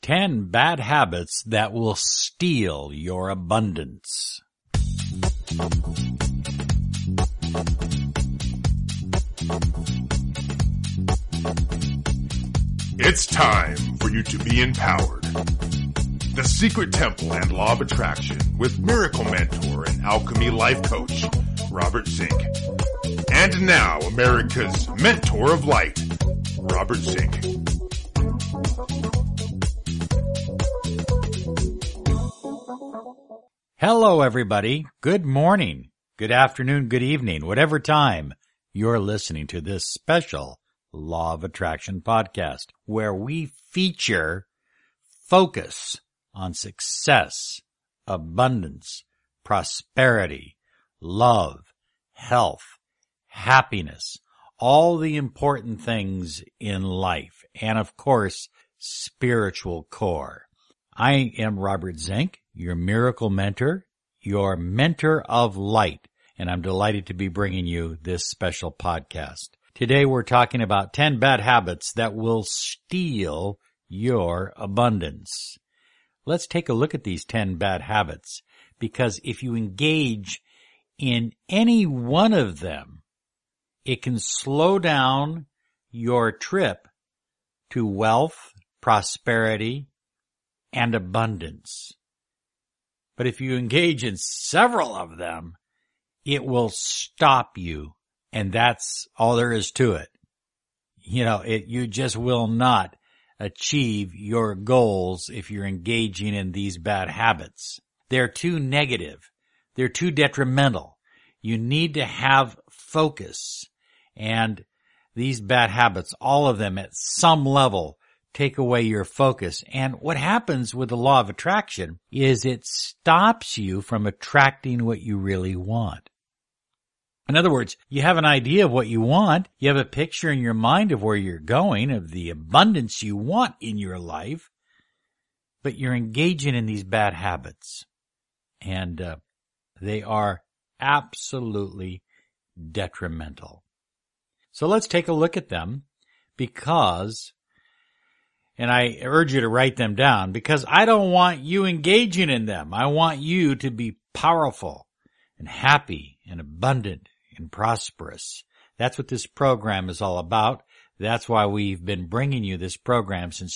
10 bad habits that will steal your abundance. It's time for you to be empowered. The Secret Temple and Law of Attraction with Miracle Mentor and Alchemy Life Coach, Robert Zink. And now, America's Mentor of Light, Robert Zink. Hello, everybody. Good morning, good afternoon, good evening, whatever time you're listening to this special Law of Attraction podcast, where we feature focus on success, abundance, prosperity, love, health, happiness, all the important things in life, and of course, spiritual core. I am Robert Zink, your miracle mentor, your mentor of light, and I'm delighted to be bringing you this special podcast. Today we're talking about 10 bad habits that will steal your abundance. Let's take a look at these 10 bad habits, because if you engage in any one of them, it can slow down your trip to wealth, prosperity, and abundance. But if you engage in several of them, it will stop you, and that's all there is to it. You just will not achieve your goals if you're engaging in these bad habits. They're too negative. They're too detrimental. You need to have focus. And these bad habits, all of them at some level, take away your focus. And what happens with the law of attraction is it stops you from attracting what you really want. In other words, you have an idea of what you want. You have a picture in your mind of where you're going, of the abundance you want in your life, but you're engaging in these bad habits. And they are absolutely detrimental. So let's take a look at them and I urge you to write them down, because I don't want you engaging in them. I want you to be powerful and happy and abundant and prosperous. That's what this program is all about. That's why we've been bringing you this program since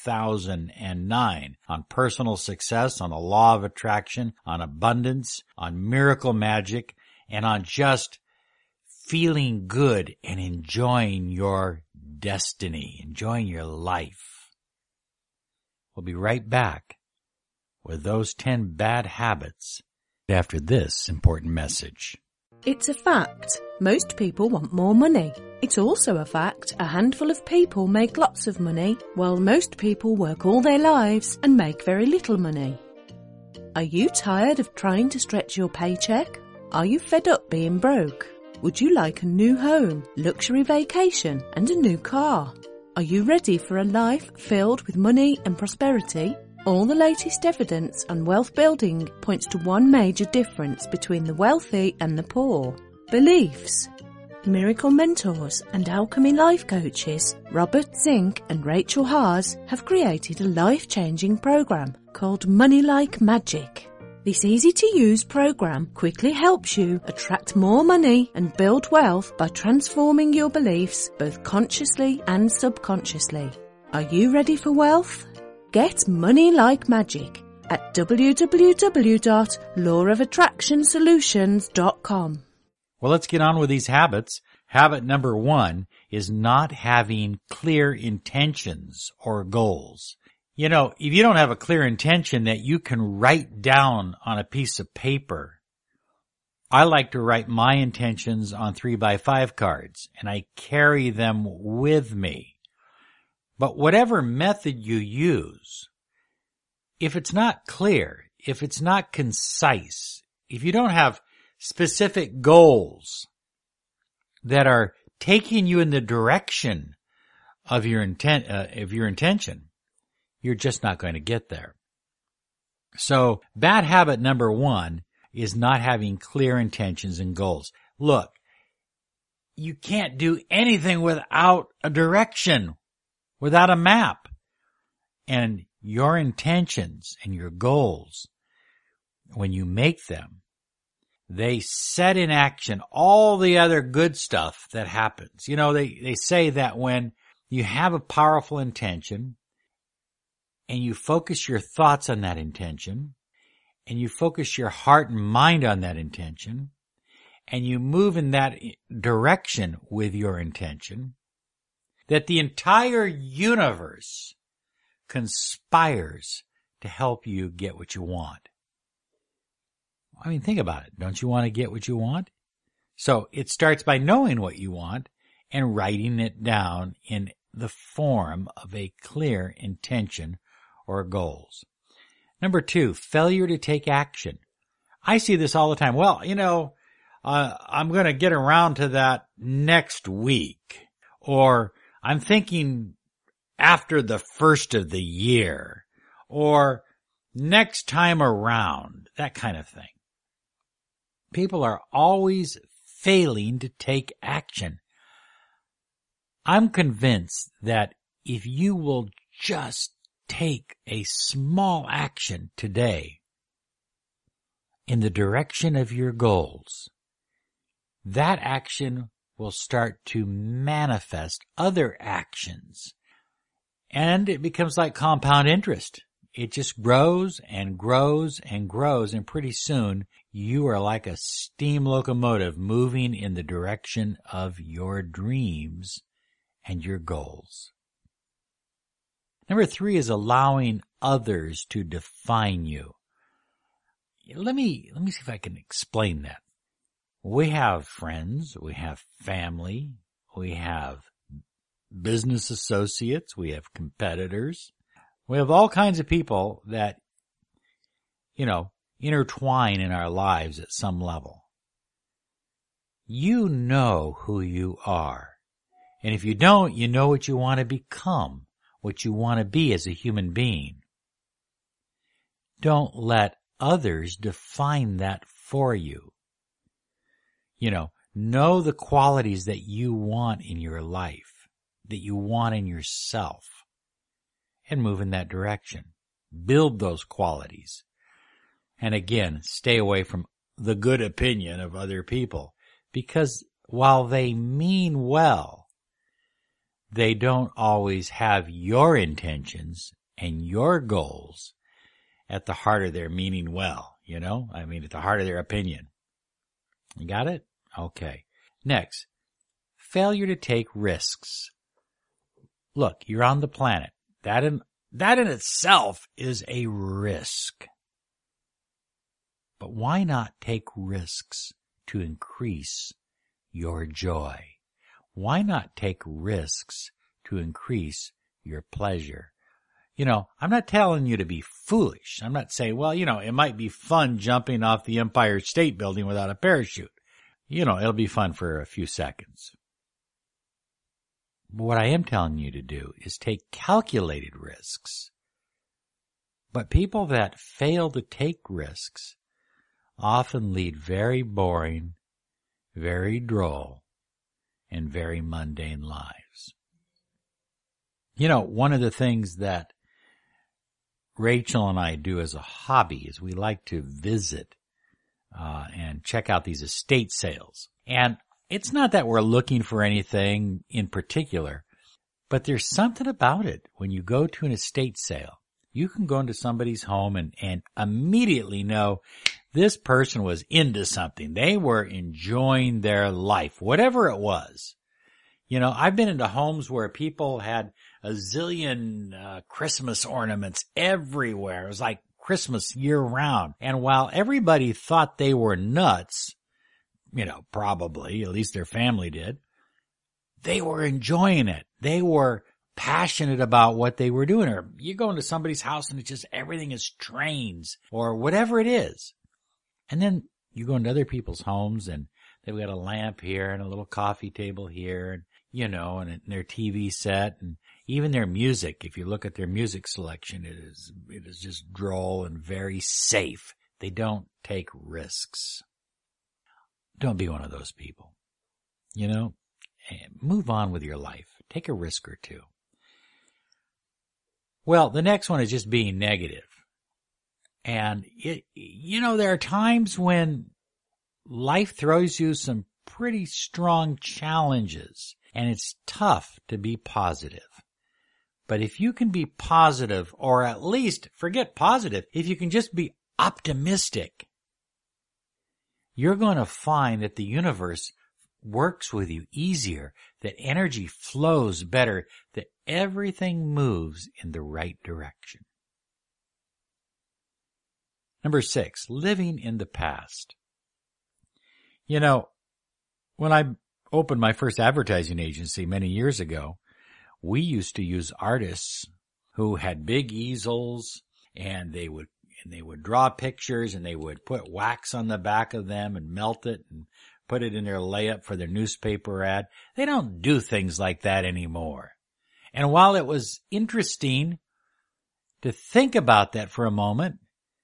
2009 on personal success, on the law of attraction, on abundance, on miracle magic, and on just feeling good and enjoying your destiny, enjoying your life. We'll be right back with those 10 bad habits after this important message. It's a fact. Most people want more money. It's also a fact a handful of people make lots of money, while most people work all their lives and make very little money. Are you tired of trying to stretch your paycheck? Are you fed up being broke? Would you like a new home, luxury vacation, and a new car? Are you ready for a life filled with money and prosperity? All the latest evidence on wealth building points to one major difference between the wealthy and the poor: beliefs. Miracle mentors and alchemy life coaches Robert Zink and Rachel Haas have created a life-changing program called Money Like Magic. This easy-to-use program quickly helps you attract more money and build wealth by transforming your beliefs both consciously and subconsciously. Are you ready for wealth? Get Money Like Magic at www.lawofattractionsolutions.com. Well, let's get on with these habits. Habit number 1 is not having clear intentions or goals. If you don't have a clear intention that you can write down on a piece of paper, I like to write my intentions on 3x5 cards, and I carry them with me. But whatever method you use, if it's not clear, if it's not concise, if you don't have specific goals that are taking you in the direction of your intention, you're just not going to get there. So bad habit number 1 is not having clear intentions and goals. Look, you can't do anything without a direction, without a map. And your intentions and your goals, when you make them, they set in action all the other good stuff that happens. You know, they say that when you have a powerful intention and you focus your thoughts on that intention and you focus your heart and mind on that intention and you move in that direction with your intention, that the entire universe conspires to help you get what you want. I mean, think about it. Don't you want to get what you want? So it starts by knowing what you want and writing it down in the form of a clear intention or goals. Number 2, failure to take action. I see this all the time. Well, you know, I'm going to get around to that next week. Or I'm thinking after the first of the year. Or next time around. That kind of thing. People are always failing to take action. I'm convinced that if you will just take a small action today in the direction of your goals, that action will start to manifest other actions. And it becomes like compound interest. It just grows and grows and grows, and pretty soon you are like a steam locomotive moving in the direction of your dreams and your goals. Number 3 is allowing others to define you. Let me see if I can explain that. We have friends, we have family, we have business associates, we have competitors. We have all kinds of people that, you know, intertwine in our lives at some level. You know who you are. And if you don't, you know what you want to become, what you want to be as a human being. Don't let others define that for you. You know the qualities that you want in your life, that you want in yourself. And move in that direction. Build those qualities. And again, stay away from the good opinion of other people. Because while they mean well, they don't always have your intentions and your goals at the heart of their meaning well. You know? I mean, at the heart of their opinion. You got it? Okay. Next, failure to take risks. Look, you're on the planet. That in itself is a risk. But why not take risks to increase your joy? Why not take risks to increase your pleasure? You know, I'm not telling you to be foolish. I'm not saying, well, you know, it might be fun jumping off the Empire State Building without a parachute. You know, it'll be fun for a few seconds. What I am telling you to do is take calculated risks. But people that fail to take risks often lead very boring, very droll, and very mundane lives. You know, one of the things that Rachel and I do as a hobby is we like to visit and check out these estate sales. And it's not that we're looking for anything in particular, but there's something about it. When you go to an estate sale, you can go into somebody's home and immediately know this person was into something. They were enjoying their life, whatever it was. You know, I've been into homes where people had a zillion Christmas ornaments everywhere. It was like Christmas year round. And while everybody thought they were nuts, you know, probably, at least their family did, they were enjoying it. They were passionate about what they were doing. Or you go into somebody's house and it's just everything is trains or whatever it is. And then you go into other people's homes and they've got a lamp here and a little coffee table here and, you know, and their TV set and even their music. If you look at their music selection, it is just droll and very safe. They don't take risks. Don't be one of those people. You know, move on with your life. Take a risk or two. Well, the next one is just being negative. And there are times when life throws you some pretty strong challenges, and it's tough to be positive. But if you can be positive, or at least forget positive, if you can just be optimistic, you're going to find that the universe works with you easier, that energy flows better, that everything moves in the right direction. Number 6, living in the past. When I opened my first advertising agency many years ago, we used to use artists who had big easels, and they would draw pictures, and they would put wax on the back of them and melt it and put it in their layup for their newspaper ad. They don't do things like that anymore. And while it was interesting to think about that for a moment,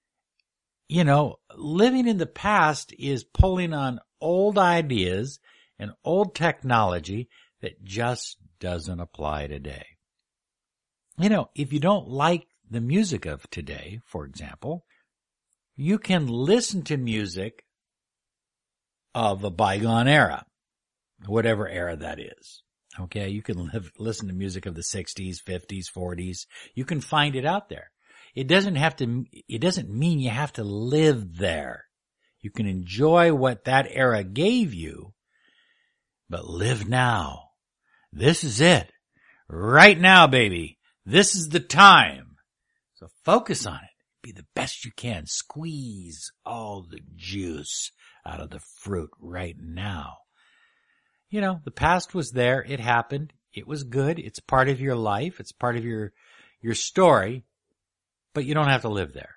living in the past is pulling on old ideas and old technology that just doesn't apply today. If you don't like the music of today, for example, you can listen to music of a bygone era, whatever era that is. Okay, you can listen to music of the 60s, 50s, 40s. You can find it out there. It doesn't mean you have to live there. You can enjoy what that era gave you, but live now. This is it. Right now, baby. This is the time. So focus on it. Be the best you can. Squeeze all the juice out of the fruit right now. The past was there. It happened. It was good. It's part of your life. It's part of your story. But you don't have to live there.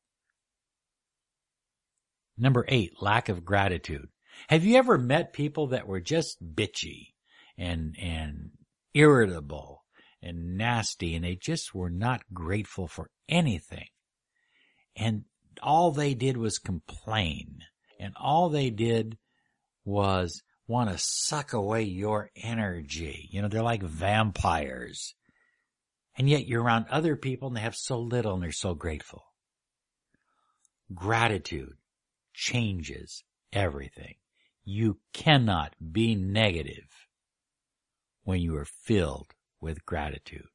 Number 8, lack of gratitude. Have you ever met people that were just bitchy and irritable and nasty, and they just were not grateful for anything? And all they did was complain. And all they did was want to suck away your energy. They're like vampires. And yet you're around other people and they have so little and they're so grateful. Gratitude changes everything. You cannot be negative when you are filled with gratitude.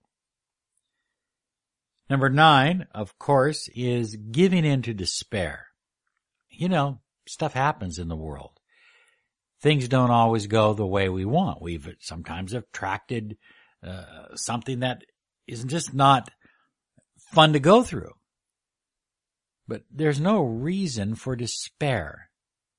Number 9, of course, is giving in to despair. Stuff happens in the world. Things don't always go the way we want. We've sometimes attracted something that is just not fun to go through. But there's no reason for despair.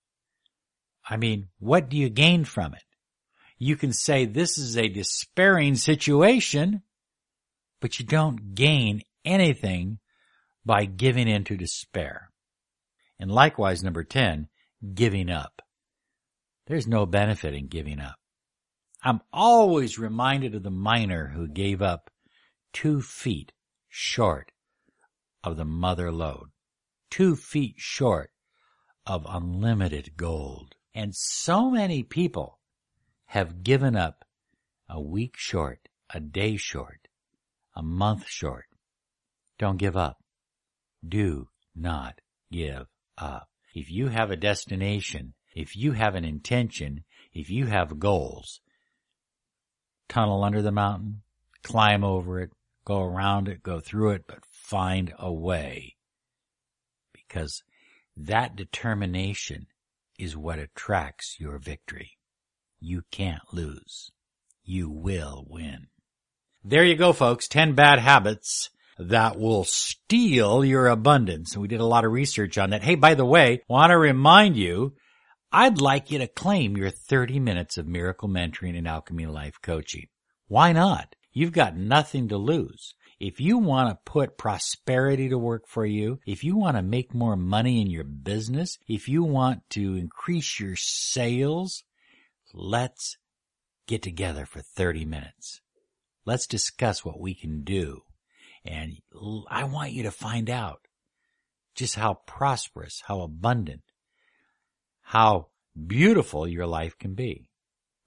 What do you gain from it? You can say this is a despairing situation, but you don't gain anything by giving in to despair. And likewise, number 10, giving up. There's no benefit in giving up. I'm always reminded of the miner who gave up 2 feet short of the mother lode, 2 feet short of unlimited gold. And so many people have given up a week short, a day short, a month short. Don't give up. Do not give up. If you have a destination, if you have an intention, if you have goals, tunnel under the mountain, climb over it, go around it, go through it, but find a way. Because that determination is what attracts your victory. You can't lose. You will win. There you go, folks. 10 bad habits that will steal your abundance. And we did a lot of research on that. Hey, by the way, want to remind you, I'd like you to claim your 30 minutes of miracle mentoring and alchemy life coaching. Why not? You've got nothing to lose. If you want to put prosperity to work for you, if you want to make more money in your business, if you want to increase your sales, let's get together for 30 minutes. Let's discuss what we can do. And I want you to find out just how prosperous, how abundant, how beautiful your life can be.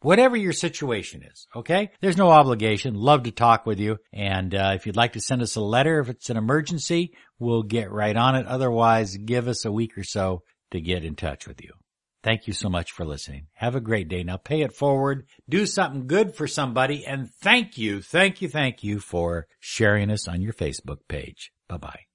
Whatever your situation is, okay? There's no obligation. Love to talk with you. And if you'd like to send us a letter, if it's an emergency, we'll get right on it. Otherwise, give us a week or so to get in touch with you. Thank you so much for listening. Have a great day. Now pay it forward. Do something good for somebody. And thank you for sharing us on your Facebook page. Bye-bye.